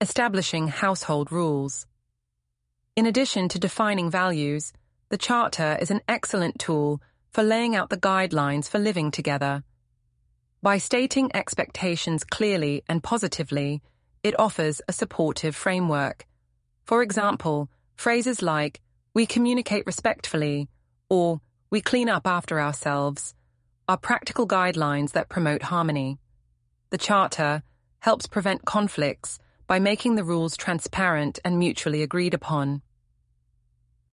Establishing household rules. In addition to defining values, the Charter is an excellent tool for laying out the guidelines for living together. By stating expectations clearly and positively, it offers a supportive framework. For example, phrases like, "We communicate respectfully," or "We clean up after ourselves," are practical guidelines that promote harmony. The Charter helps prevent conflicts by making the rules transparent and mutually agreed upon.